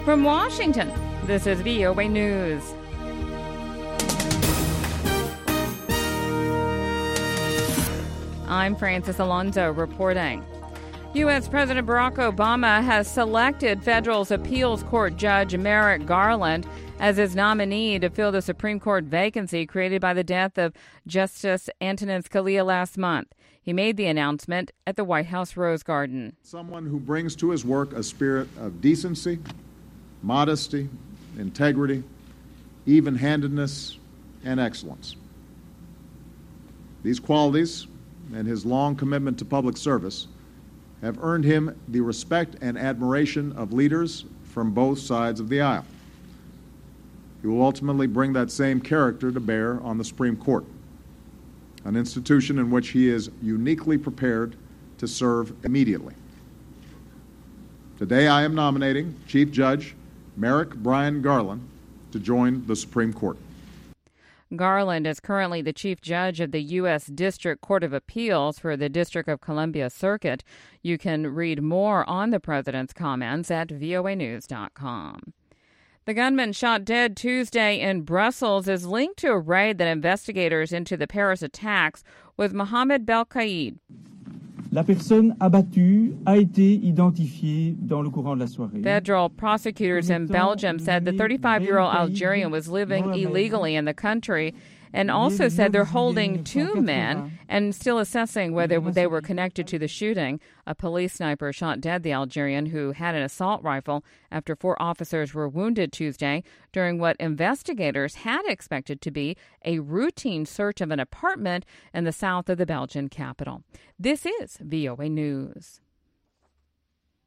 From Washington, this is VOA News. I'm Francis Alonso reporting. U.S. President Barack Obama has selected Federal Appeals Court Judge Merrick Garland as his nominee to fill the Supreme Court vacancy created by the death of Justice Antonin Scalia last month. He made the announcement at the White House Rose Garden. Someone who brings to his work a spirit of decency, modesty, integrity, even-handedness, and excellence. These qualities and his long commitment to public service have earned him the respect and admiration of leaders from both sides of the aisle. He will ultimately bring that same character to bear on the Supreme Court, an institution in which he is uniquely prepared to serve immediately. Today I am nominating Chief Judge Merrick Brian Garland to join the Supreme Court. Garland is currently the Chief Judge of the U.S. District Court of Appeals for the District of Columbia Circuit. You can read more on the president's comments at voanews.com. The gunman shot dead Tuesday in Brussels is linked to a raid that investigators into the Paris attacks with Mohamed Belkaïd. La personne abattue a été identifiée dans le courant de la soirée. Federal prosecutors in Belgium said the 35-year-old Algerian was living illegally in the country and also said they're holding two men and still assessing whether they were connected to the shooting. A police sniper shot dead the Algerian who had an assault rifle after 4 officers were wounded Tuesday during what investigators had expected to be a routine search of an apartment in the south of the Belgian capital. This is VOA News.